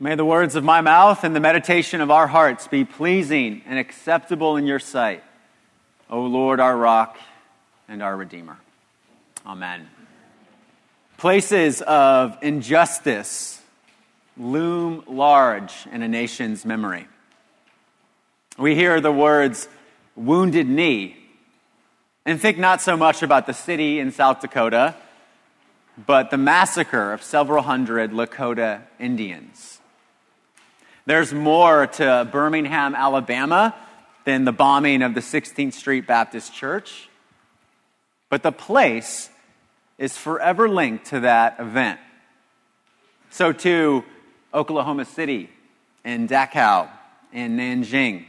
May the words of my mouth and the meditation of our hearts be pleasing and acceptable in your sight, O Lord, our rock and our Redeemer. Amen. Places of injustice loom large in a nation's memory. We hear the words "Wounded Knee" and think not so much about the city in South Dakota, but the massacre of several hundred Lakota Indians. There's more to Birmingham, Alabama than the bombing of the 16th Street Baptist Church, but the place is forever linked to that event. So too, Oklahoma City and Dachau and Nanjing.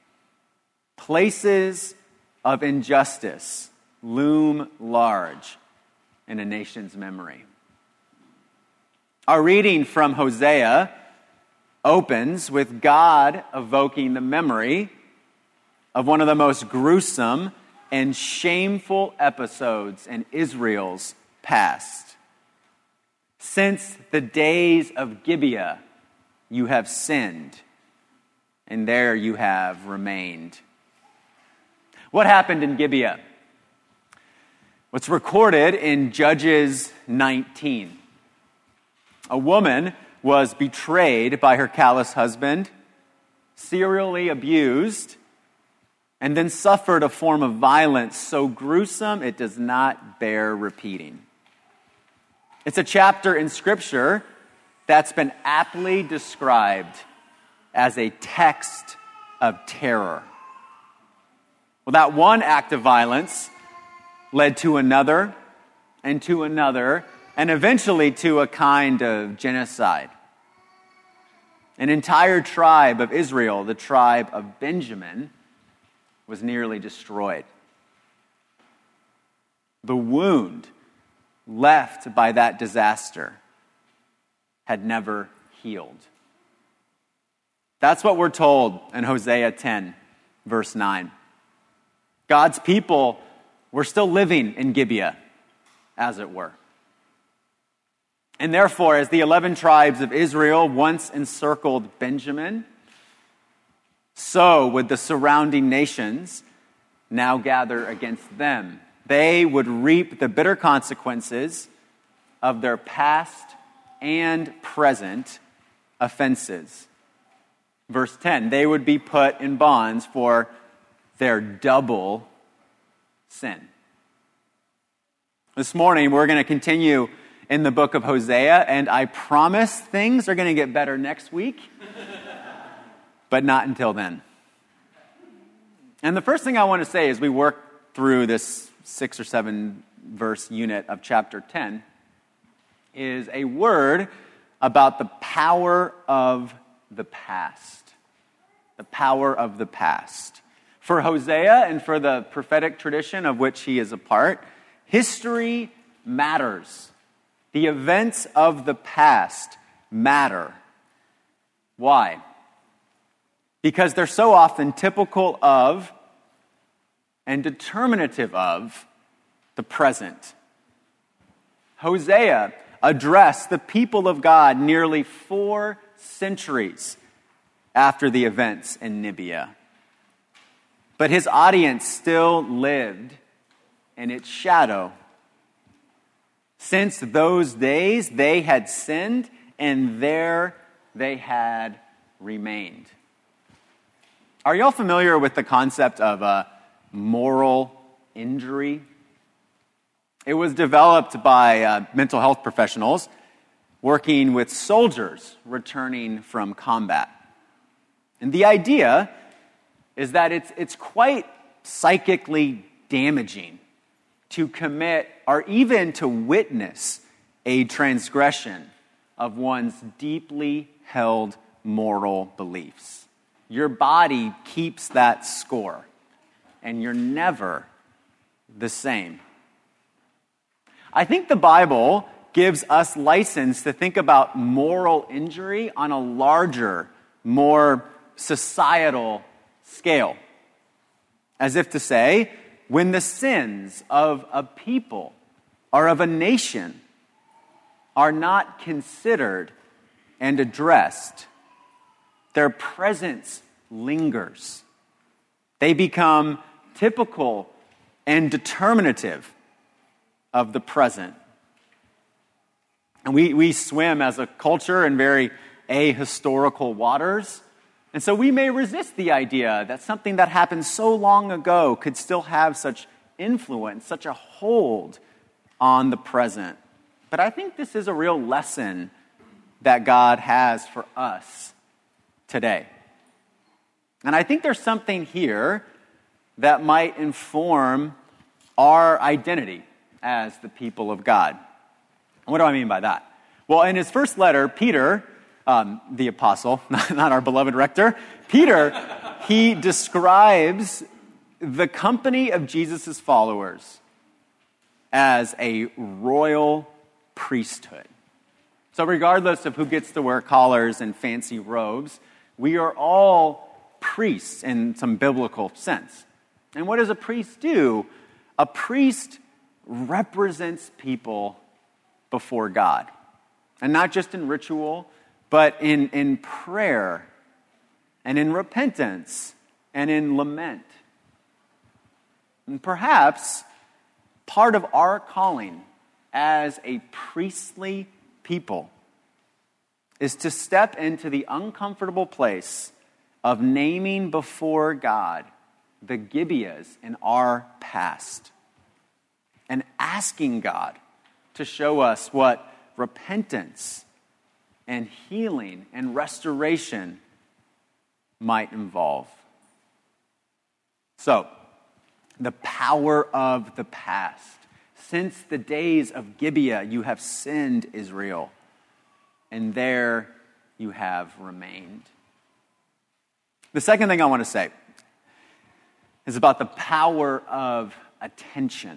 Places of injustice loom large in a nation's memory. Our reading from Hosea opens with God evoking the memory of one of the most gruesome and shameful episodes in Israel's past. Since the days of Gibeah, you have sinned, and there you have remained. What happened in Gibeah? What's recorded in Judges 19. A woman was betrayed by her callous husband, serially abused, and then suffered a form of violence so gruesome it does not bear repeating. It's a chapter in Scripture that's been aptly described as a text of terror. Well, that one act of violence led to another, and eventually to a kind of genocide. An entire tribe of Israel, the tribe of Benjamin, was nearly destroyed. The wound left by that disaster had never healed. That's what we're told in Hosea 10, verse 9. God's people were still living in Gibeah, as it were. And therefore, as the 11 tribes of Israel once encircled Benjamin, so would the surrounding nations now gather against them. They would reap the bitter consequences of their past and present offenses. Verse 10, they would be put in bonds for their double sin. This morning, we're going to continue in the book of Hosea, and I promise things are going to get better next week, but not until then. And the first thing I want to say as we work through this 6 or 7 verse unit of chapter 10 is a word about the power of the past. The power of the past. For Hosea and for the prophetic tradition of which he is a part, history matters. The events of the past matter. Why? Because they're so often typical of and determinative of the present. Hosea addressed the people of God nearly 4 centuries after the events in Gibeah. But his audience still lived in its shadow. Since those days, they had sinned, and there they had remained. Are y'all familiar with the concept of moral injury? It was developed by mental health professionals working with soldiers returning from combat. And the idea is that it's quite psychically damaging to commit or even to witness a transgression of one's deeply held moral beliefs. Your body keeps that score, and you're never the same. I think the Bible gives us license to think about moral injury on a larger, more societal scale. As if to say, when the sins of a people or of a nation are not considered and addressed, their presence lingers. They become typical and determinative of the present. And we swim as a culture in very ahistorical waters. And so we may resist the idea that something that happened so long ago could still have such influence, such a hold on the present. But I think this is a real lesson that God has for us today. And I think there's something here that might inform our identity as the people of God. What do I mean by that? Well, in his first letter, Peter, the apostle, not our beloved rector, Peter, he describes the company of Jesus' followers as a royal priesthood. So regardless of who gets to wear collars and fancy robes, we are all priests in some biblical sense. And what does a priest do? A priest represents people before God. And not just in ritual, but in prayer and in repentance and in lament. And perhaps part of our calling as a priestly people is to step into the uncomfortable place of naming before God the Gibeahs in our past and asking God to show us what repentance and healing and restoration might involve. So, the power of the past. Since the days of Gibeah, you have sinned, Israel, and there you have remained. The second thing I want to say is about the power of attention.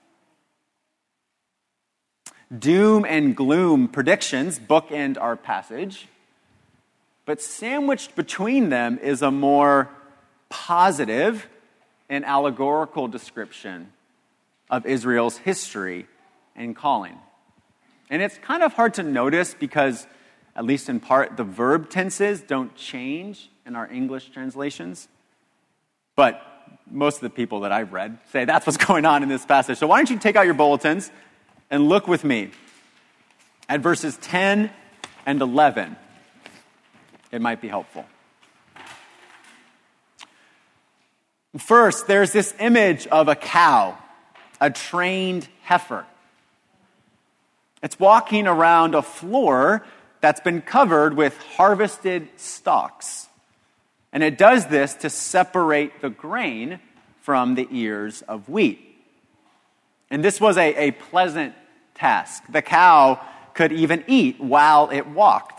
Doom and gloom predictions bookend our passage, but sandwiched between them is a more positive and allegorical description of Israel's history and calling. And it's kind of hard to notice because, at least in part, the verb tenses don't change in our English translations. But most of the people that I've read say that's what's going on in this passage. So why don't you take out your bulletins and look with me at verses 10 and 11. It might be helpful. First, there's this image of a cow, a trained heifer. It's walking around a floor that's been covered with harvested stalks. And it does this to separate the grain from the ears of wheat. And this was a pleasant task. The cow could even eat while it walked.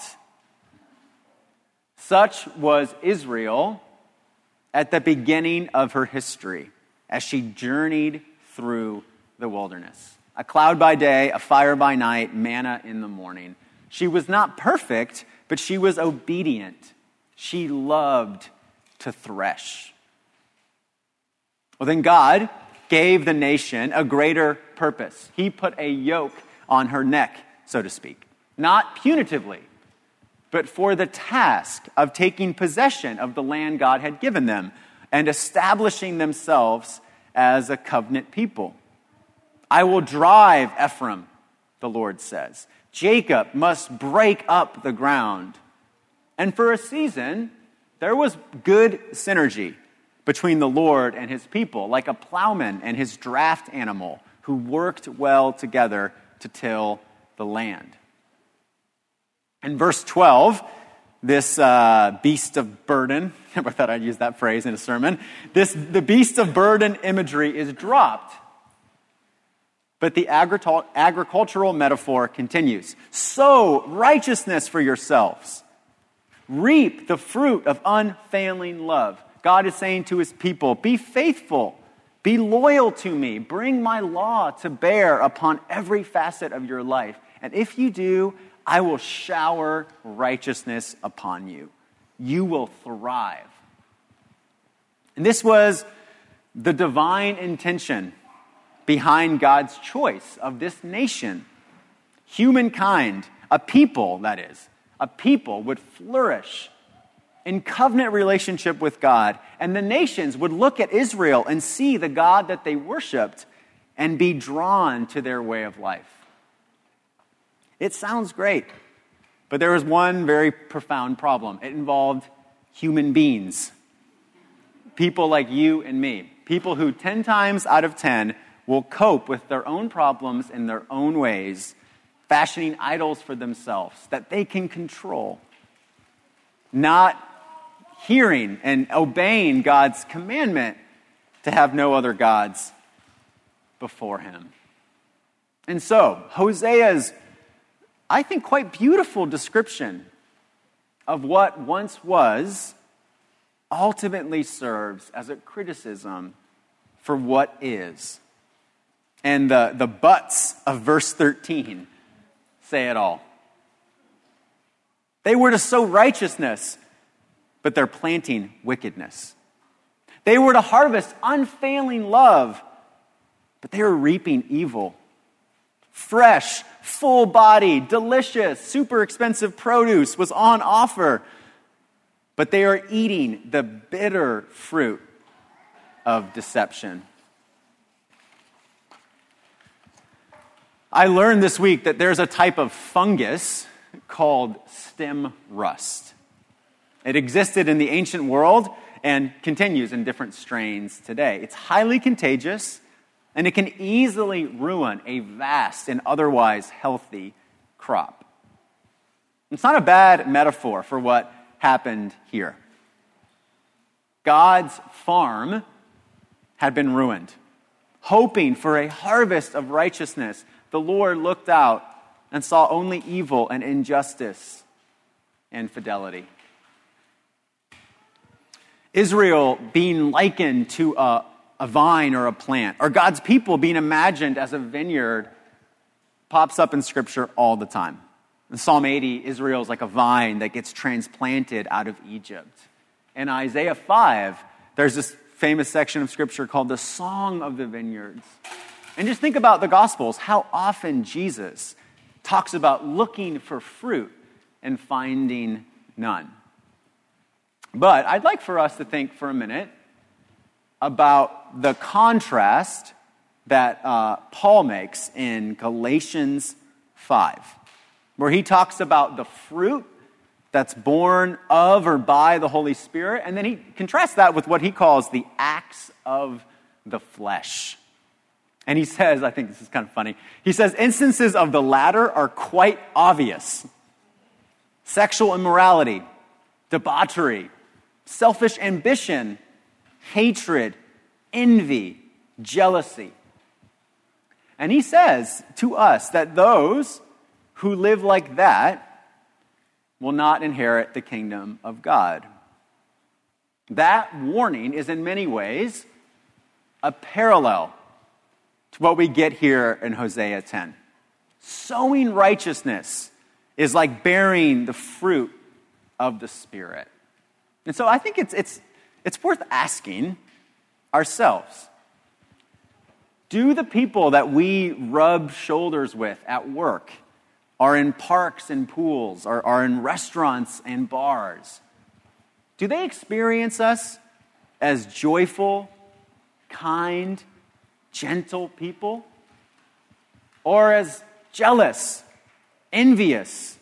Such was Israel at the beginning of her history as she journeyed through the wilderness. A cloud by day, a fire by night, manna in the morning. She was not perfect, but she was obedient. She loved to thresh. Well, then God gave the nation a greater purpose. He put a yoke on her neck, so to speak. Not punitively, but for the task of taking possession of the land God had given them and establishing themselves as a covenant people. I will drive Ephraim, the Lord says. Jacob must break up the ground. And for a season, there was good synergy between the Lord and his people, like a plowman and his draft animal who worked well together to till the land. In verse 12, this beast of burden, I thought I'd use that phrase in a sermon, the beast of burden imagery is dropped. But the agricultural metaphor continues. Sow righteousness for yourselves. Reap the fruit of unfailing love. God is saying to his people, be faithful, be loyal to me, bring my law to bear upon every facet of your life. And if you do, I will shower righteousness upon you. You will thrive. And this was the divine intention behind God's choice of this nation. Humankind, a people, that is, a people would flourish in covenant relationship with God, and the nations would look at Israel and see the God that they worshiped and be drawn to their way of life. It sounds great, but there was one very profound problem. It involved human beings, people like you and me, people who 10 times out of 10 will cope with their own problems in their own ways, fashioning idols for themselves that they can control, not hearing and obeying God's commandment to have no other gods before him. And so, Hosea's, I think, quite beautiful description of what once was ultimately serves as a criticism for what is. And the buts of verse 13 say it all. They were to sow righteousness, but they're planting wickedness. They were to harvest unfailing love, but they were reaping evil. Fresh, full-bodied, delicious, super expensive produce was on offer, but they are eating the bitter fruit of deception. I learned this week that there's a type of fungus called stem rust. It existed in the ancient world and continues in different strains today. It's highly contagious, and it can easily ruin a vast and otherwise healthy crop. It's not a bad metaphor for what happened here. God's farm had been ruined. Hoping for a harvest of righteousness, the Lord looked out and saw only evil and injustice and infidelity. Israel being likened to a vine or a plant, or God's people being imagined as a vineyard, pops up in Scripture all the time. In Psalm 80, Israel is like a vine that gets transplanted out of Egypt. In Isaiah 5, there's this famous section of Scripture called the Song of the Vineyards. And just think about the Gospels, how often Jesus talks about looking for fruit and finding none. But I'd like for us to think for a minute about the contrast that Paul makes in Galatians 5, where he talks about the fruit that's born of or by the Holy Spirit, and then he contrasts that with what he calls the acts of the flesh. And he says, I think this is kind of funny, he says, instances of the latter are quite obvious. Sexual immorality, debauchery, selfish ambition, hatred, envy, jealousy. And he says to us that those who live like that will not inherit the kingdom of God. That warning is in many ways a parallel to what we get here in Hosea 10. Sowing righteousness is like bearing the fruit of the Spirit. And so I think it's worth asking ourselves, do the people that we rub shoulders with at work, are in parks and pools, or are in restaurants and bars, do they experience us as joyful, kind, gentle people? Or as jealous, envious?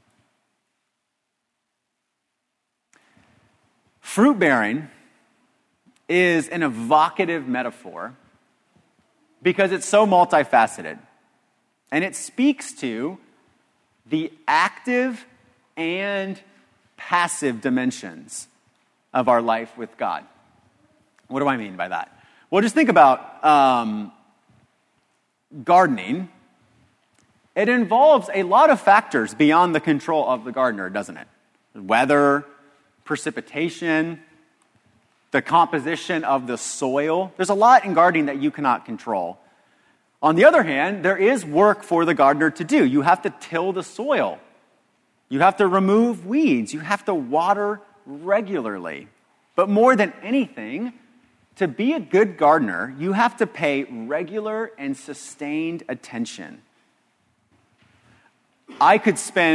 Fruit bearing is an evocative metaphor because it's so multifaceted. And it speaks to the active and passive dimensions of our life with God. What do I mean by that? Well, just think about gardening. It involves a lot of factors beyond the control of the gardener, doesn't it? Weather, precipitation, the composition of the soil. There's a lot in gardening that you cannot control. On the other hand, there is work for the gardener to do. You have to till the soil. You have to remove weeds. You have to water regularly. But more than anything, to be a good gardener, you have to pay regular and sustained attention. I could spend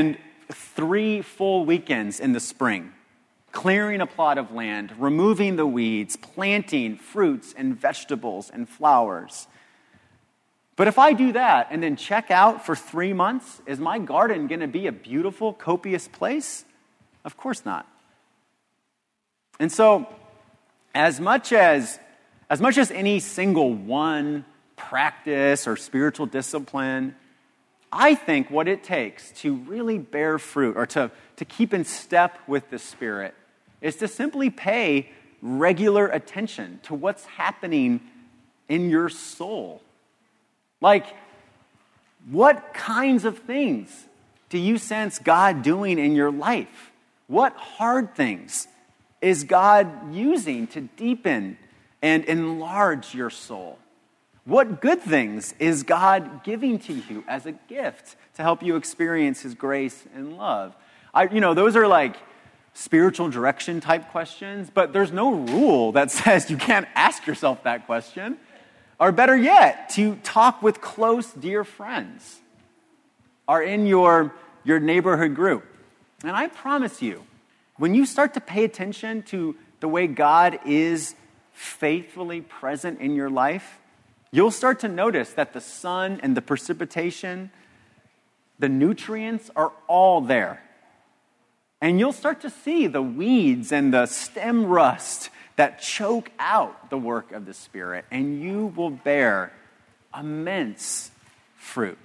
3 full weekends in the spring, clearing a plot of land, removing the weeds, planting fruits and vegetables and flowers. But if I do that and then check out for 3 months, is my garden going to be a beautiful, copious place? Of course not. And so, as much as any single one practice or spiritual discipline, I think what it takes to really bear fruit or to keep in step with the Spirit is to simply pay regular attention to what's happening in your soul. Like, what kinds of things do you sense God doing in your life? What hard things is God using to deepen and enlarge your soul? What good things is God giving to you as a gift to help you experience His grace and love? Those are like spiritual direction type questions, but there's no rule that says you can't ask yourself that question. Or better yet, to talk with close, dear friends or in your neighborhood group. And I promise you, when you start to pay attention to the way God is faithfully present in your life, you'll start to notice that the sun and the precipitation, the nutrients are all there. And you'll start to see the weeds and the stem rust that choke out the work of the Spirit, and you will bear immense fruit.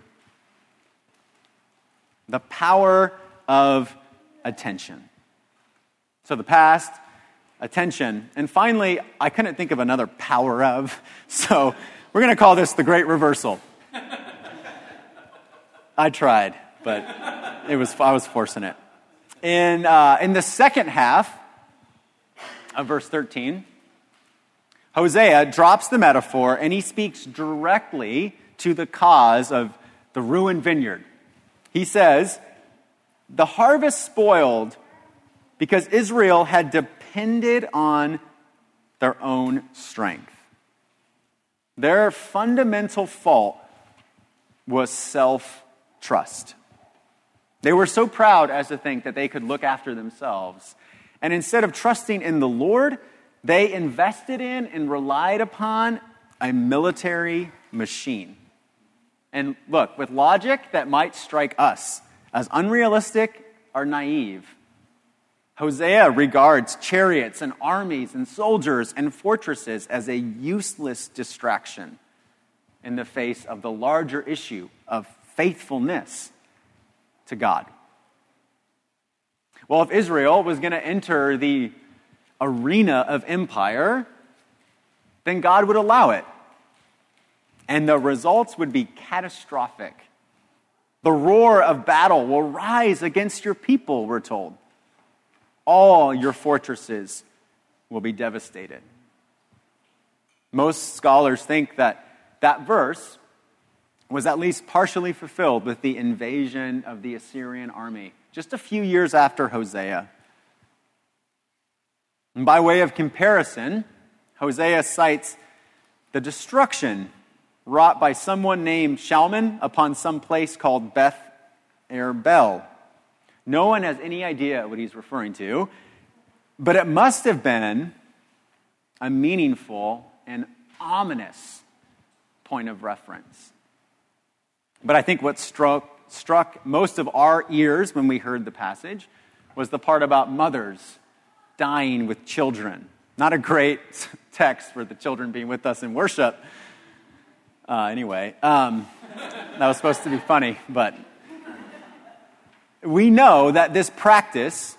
The power of attention. So the past, attention, and finally, I couldn't think of another power of, so we're going to call this the Great Reversal. I tried, but I was forcing it. In the second half of verse 13, Hosea drops the metaphor and he speaks directly to the cause of the ruined vineyard. He says, the harvest spoiled because Israel had depended on their own strength. Their fundamental fault was self-trust. They were so proud as to think that they could look after themselves. And instead of trusting in the Lord, they invested in and relied upon a military machine. And look, with logic that might strike us as unrealistic or naive, Hosea regards chariots and armies and soldiers and fortresses as a useless distraction in the face of the larger issue of faithfulness to God. Well, if Israel was going to enter the arena of empire, then God would allow it. And the results would be catastrophic. The roar of battle will rise against your people, we're told. All your fortresses will be devastated. Most scholars think that verse was at least partially fulfilled with the invasion of the Assyrian army just a few years after Hosea. And by way of comparison, Hosea cites the destruction wrought by someone named Shalman upon some place called Beth Arbel. No one has any idea what he's referring to, but it must have been a meaningful and ominous point of reference. But I think what struck most of our ears when we heard the passage was the part about mothers dying with children. Not a great text for the children being with us in worship. Anyway, that was supposed to be funny, but we know that this practice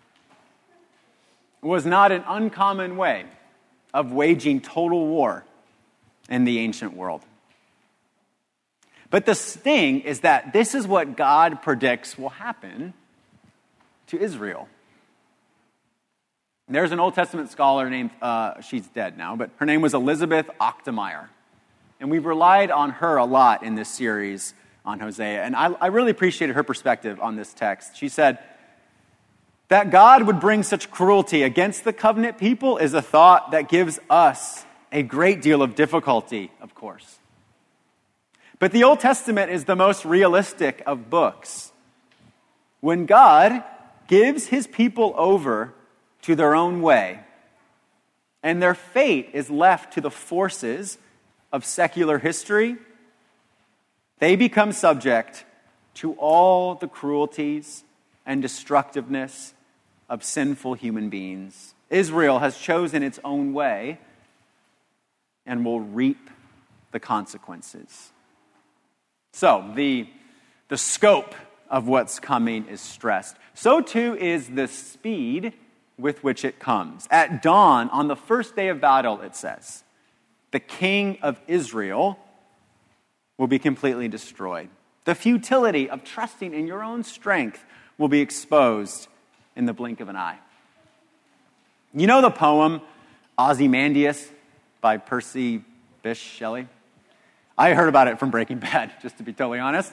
was not an uncommon way of waging total war in the ancient world. But the sting is that this is what God predicts will happen to Israel. There's an Old Testament scholar named, she's dead now, but her name was Elizabeth Ochtmeyer. And we've relied on her a lot in this series on Hosea. And I really appreciated her perspective on this text. She said, that God would bring such cruelty against the covenant people is a thought that gives us a great deal of difficulty, of course. But the Old Testament is the most realistic of books. When God gives his people over to their own way, and their fate is left to the forces of secular history, they become subject to all the cruelties and destructiveness of sinful human beings. Israel has chosen its own way and will reap the consequences. So, the scope of what's coming is stressed. So too is the speed with which it comes. At dawn, on the first day of battle, it says, the king of Israel will be completely destroyed. The futility of trusting in your own strength will be exposed in the blink of an eye. You know the poem Ozymandias by Percy Bysshe Shelley? I heard about it from Breaking Bad, just to be totally honest.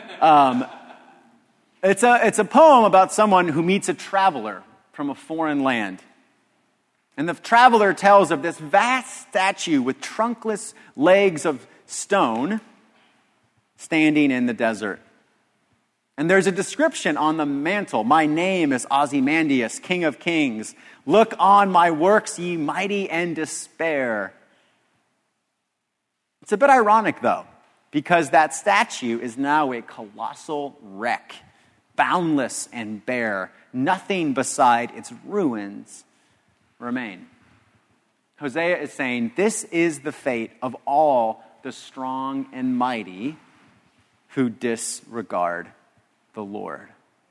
It's a poem about someone who meets a traveler from a foreign land. And the traveler tells of this vast statue with trunkless legs of stone standing in the desert. And there's a description on the mantle. My name is Ozymandias, King of Kings. Look on my works, ye mighty, and despair. It's a bit ironic, though, because that statue is now a colossal wreck, boundless and bare. Nothing beside its ruins remain. Hosea is saying, this is the fate of all the strong and mighty who disregard the Lord.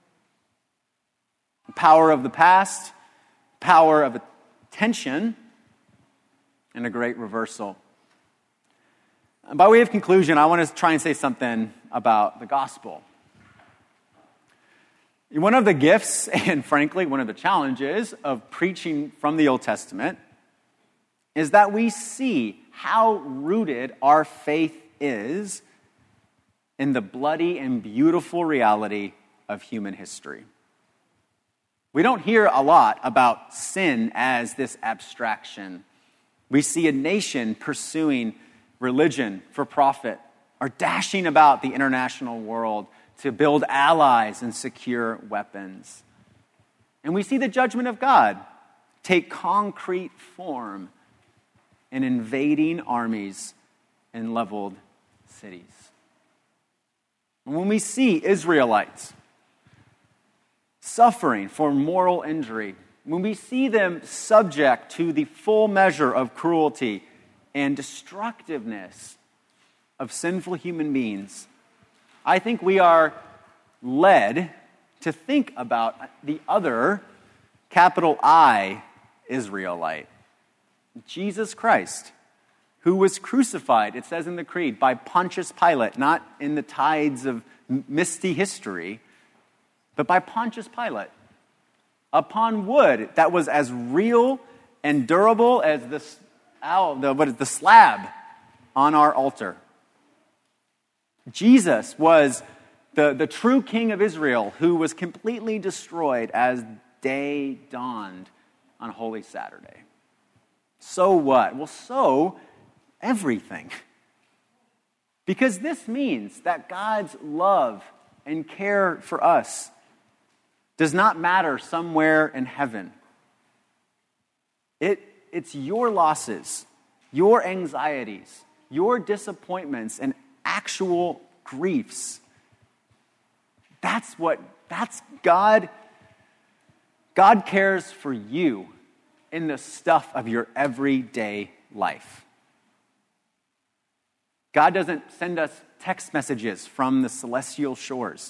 The power of the past, power of attention, and a great reversal. And by way of conclusion, I want to try and say something about the gospel. One of the gifts, and frankly, one of the challenges of preaching from the Old Testament is that we see how rooted our faith is in the bloody and beautiful reality of human history. We don't hear a lot about sin as this abstraction. We see a nation pursuing religion for profit, or dashing about the international world to build allies and secure weapons. And we see the judgment of God take concrete form in invading armies and leveled cities. And when we see Israelites suffering for moral injury, when we see them subject to the full measure of cruelty and destructiveness of sinful human beings, I think we are led to think about the other, capital I, Israelite, Jesus Christ, who was crucified, it says in the Creed, by Pontius Pilate, not in the tides of misty history, but by Pontius Pilate, upon wood that was as real and durable as the slab on our altar. Jesus was the true king of Israel who was completely destroyed as day dawned on Holy Saturday. So what? Well, so everything. Because this means that God's love and care for us does not matter somewhere in heaven. It's your losses, your anxieties, your disappointments, and actual griefs. That's God. God cares for you in the stuff of your everyday life. God doesn't send us text messages from the celestial shores.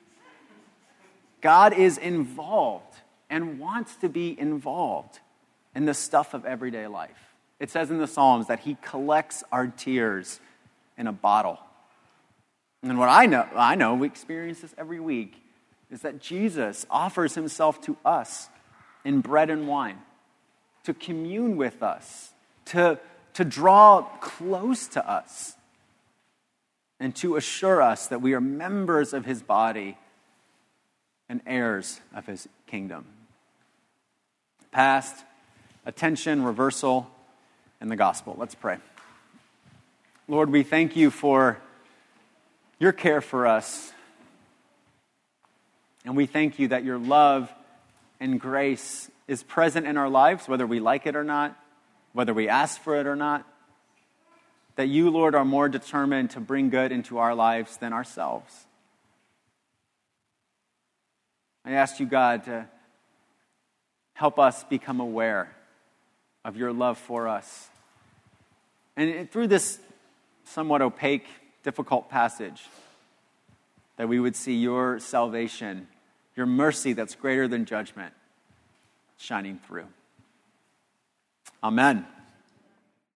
God is involved and wants to be involved in the stuff of everyday life. It says in the Psalms that he collects our tears in a bottle. And what I know, we experience this every week, is that Jesus offers himself to us in bread and wine, to commune with us, to draw close to us, and to assure us that we are members of his body and heirs of his kingdom. Past, attention, reversal, and the gospel. Let's pray. Lord, we thank you for your care for us. And we thank you that your love and grace is present in our lives, whether we like it or not, whether we ask for it or not. That you, Lord, are more determined to bring good into our lives than ourselves. I ask you, God, to help us become aware of your love for us. And through this somewhat opaque, difficult passage, that we would see your salvation, your mercy that's greater than judgment, shining through. Amen.